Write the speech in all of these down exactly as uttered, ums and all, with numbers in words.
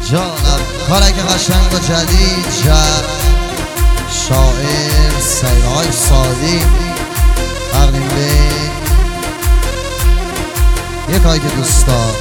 جانم کارک قشنگ و جدید شد شاعر سیرهای سادی تقدیم به یک هایی که دوست دار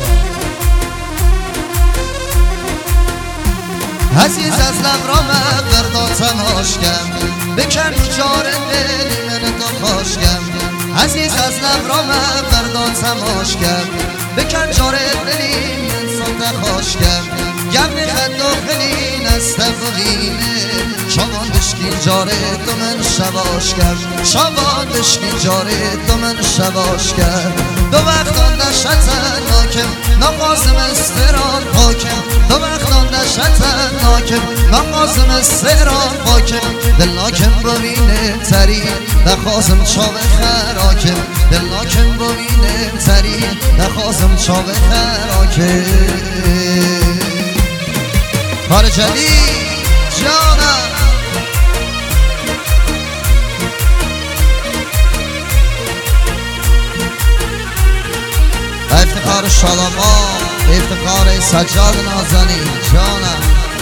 عزیز از لبرامم بردان تماشکم بکن جار دلی من تو خوشکم عزیز از لبرامم بردان تماشکم بکن جار دلی من سنده خوشکم گرد خد داخلی نسته بغینه شبان بشکین جاره دو من شباش کرد شبان بشکین جاره دو من شباش کرد دو وقتان دشتن ناکم نقاسم استران پاکم دو وقتان دشتن ناکم نقاسم استران پاکم دل ناکم ببینه تری نخواستم چاوه خراکم دل ناکم ببینه تری نخواستم چاوه خراکم کار جدید جانم افتخار شاداما افتخار سجاد نازنی جانم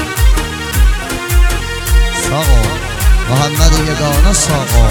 ساقا محمد یگانه ساقا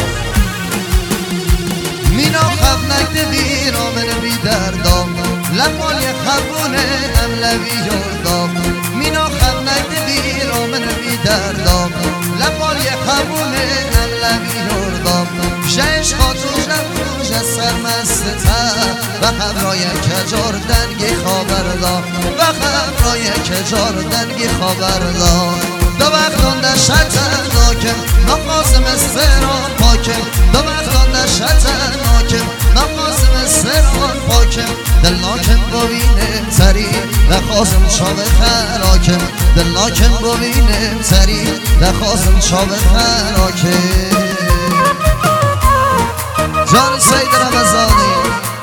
مینا خب نکده بیرامن بی دردام لبال خبونه املوی یردام مینا خب نکده بیرامن بی دردام لبال خبونه املوی یردام شش خاطوش نفروش از سرمستتر و خبرای کجار دنگی خابردار و خبرای کجار دنگی خابردار دو وقتان دشتن ناکم نقاسم استران پاکم دو وقتان دشتن ناکم نقاسم استران پاکم دل ناکم ببینه تری نخواستم شاوه خراکم دل ناکم ببینه تری نخواستم شاوه خراکم جان سید رمضانی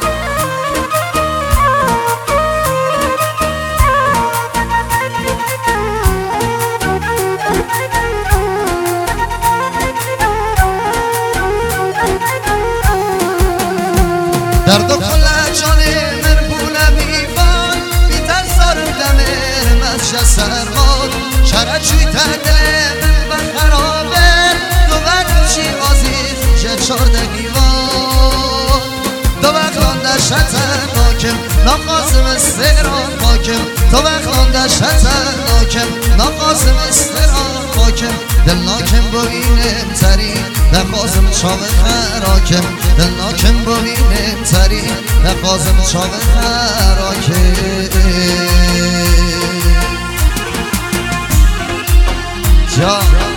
درد و خلع جانه من بونه بیفان بیتر سارم دمر مزشه سرماد شرچوی تدله من بخرابه دو وقت چی عزیز جه چارده گیوان دو وقت دشتن ناکم نقاسم استران پاکم دو وقت دشتن ناکم نقاسم استران پاکم دل ناکم ببینم تری نخواستم چاوه خراکم دل ناکم ببینم تری نخواستم چاوه خراکم جان